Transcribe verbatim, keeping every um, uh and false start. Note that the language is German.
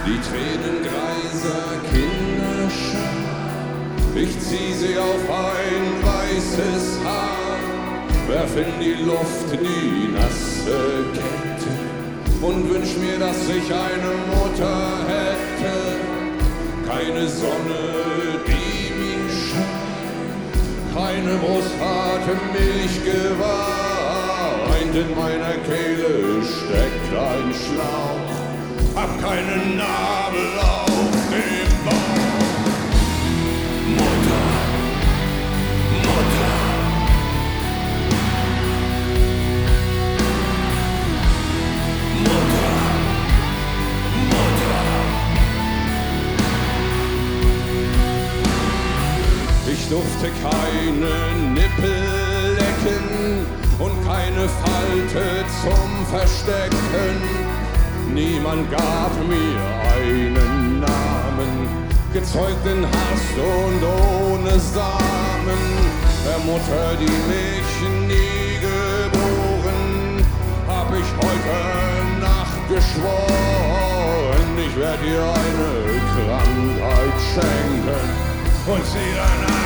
Die Tränen greiser Kinderschar, ich zieh sie auf ein weißes Haar, werf in die Luft die nasse Kette und wünsch mir, dass ich eine Mutter hätte. Keine Sonne, die mich scheint, keine Brust hatte Milch geweint, in meiner Kehle steckt ein Schlauch, hab keinen Nabel auf dem Bauch. Mutter, Mutter, Mutter, Mutter. Ich durfte keine Nippel lecken und keine Falte zum Verstecken. Niemand gab mir einen Namen, gezeugt in Hast und ohne Samen. Der Mutter, die mich nie geboren, hab ich heute Nacht geschworen, ich werd ihr eine Krankheit schenken und sie dann